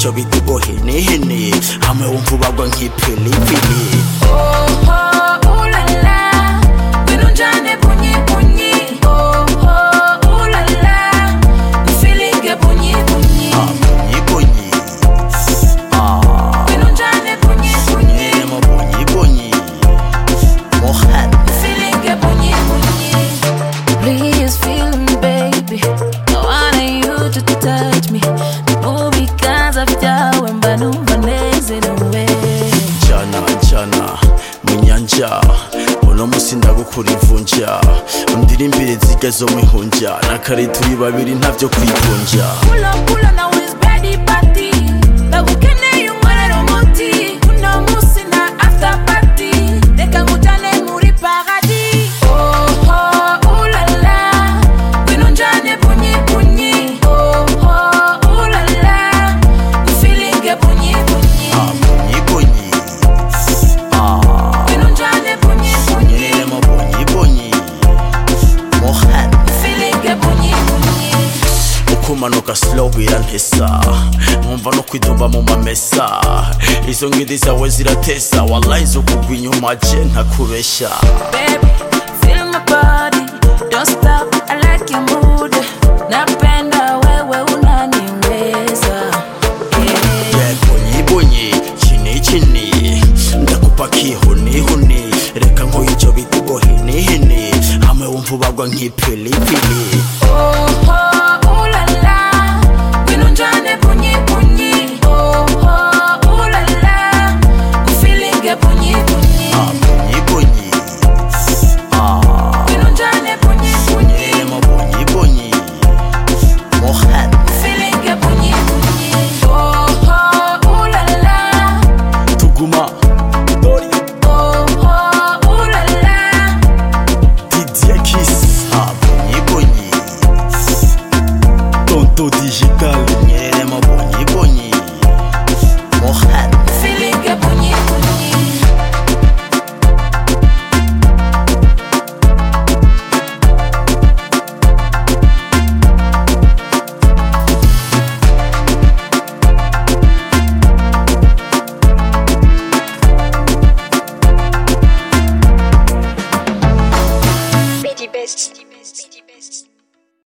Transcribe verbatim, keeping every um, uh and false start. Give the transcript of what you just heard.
icyo bita ubuhinihini hamwe wumva ubagwa nk'ipilipili. Oh oh ooh la la, ngwino unjane bunyi bunyi. Oh oh ooh la la, ngufeelinge bunyi bunyi. Ah bunyi bunyi. Ah ngwino unjane bunyi bunyi. Nyemo bunyi bunyi. Mohan Ngufeelinge bunyi bunyi. Please feel me baby, I want you to touch me. Oh because of you mba numva nezerewe. Njana njana mu nyanja uno musi ndagukura imvunja undirimbire zige zo mwihunja na kare turi babiri ntavyo kwigunja. Pull up pull up now is ready party. Ndagukeneye unkorera umuti. Uno musi na after party. Reka ngujane muri paradis. Oh oh ooh la la, ngwino unjane bunyi bunyi. Oh oh ooh la la, ngufeelinge bunyi bunyi. Ah bunyi bunyi. Ah Ngwino unjane bunyi bunyi. nyemo bunyi bunyi. Mohan Ngufeelinge bunyi bunyi. ukumanuka slow birantesa nkumva no kwidumba mu mamesa izo ngidi zawe ziratesa wallahi zo kugwa inyuma je ntakubesha. Baby, feel my body, don't stop, I like your mood. Napenda wewe unaniweza. Yeah. Yeah bunyi bunyi chini chini ndakupa kihuni huni reka ngo icyo bita ubuhinihini hamwe wumva ubagwa nk'ipilipili. Oh oh ooh la la, ngwino unjane bunyi bunyi. Oh oh ooh la la, ngufeelinge bunyi bunyi. Ah bunyi bunyi. Ah Ngwino unjane bunyi bunyi. nyemo bunyi bunyi. Mohan Ngufeelinge bunyi bunyi. Oh oh ooh la la. tuguma Dori Oh oh ooh la la. Didier Kiss. Ah bunyi bunyi. Tonto digital.